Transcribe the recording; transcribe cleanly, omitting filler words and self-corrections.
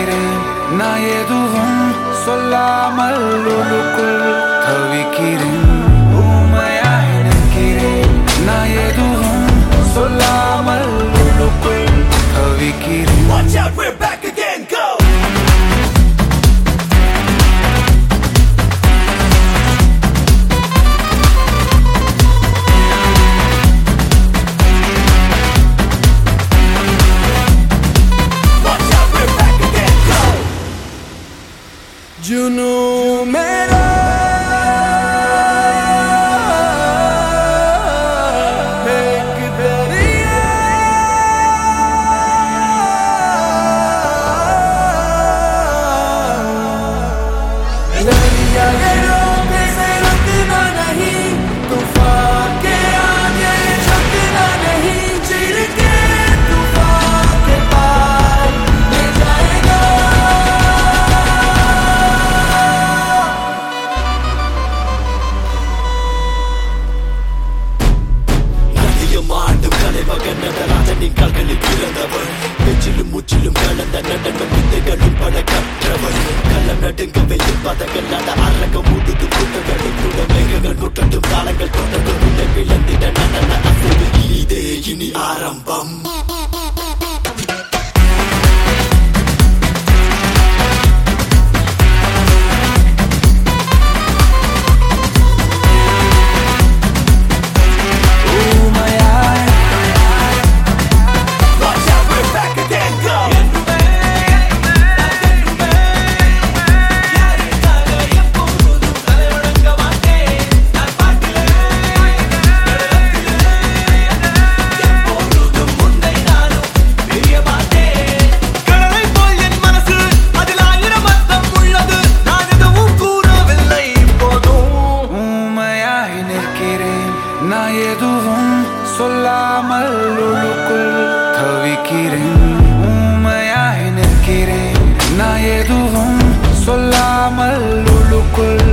நிற்கிறேன் நான் எதுவும் சொல்லாமல் உள்ளுக்குள் தவிக்கிறேன் ஊமையாய் நிற்கிறேன் நான் எதுவும் சொல்லாமல் உள்ளுக்குள் தவிக்கிறேன். Watch out, we're back again, go! जुनू मेरा एक दरिया दरिया के रोके से रुकना नहीं तूफान के आगे झुकना नहीं चिर के तूफान के पार ले जाएगा. ராஜனின் கால்களில் பிறந்தவர் நெச்சிலும் முச்சிலும் கலந்த நடன வித்தைகளும் பல கற்றவர் கள்ளம் நடுங்க வெயில் பதங்கள் நட அரங்கம் ஊடுது கூட்டங்களும் கூட மேகங்கள் நூற்றட்டும் காலங்கள் தொடர்ந்து உடை விளந்திட நடன அசைவு இதே இனி ஆரம்பம். நான் எதுவும் சொல்லாமல் உள்ளுக்குள் தவிக்கிறேன் ஊமையாய் நிற்கிறேன் நான் எதுவும் சொல்லாமல் உள்ளுக்குள்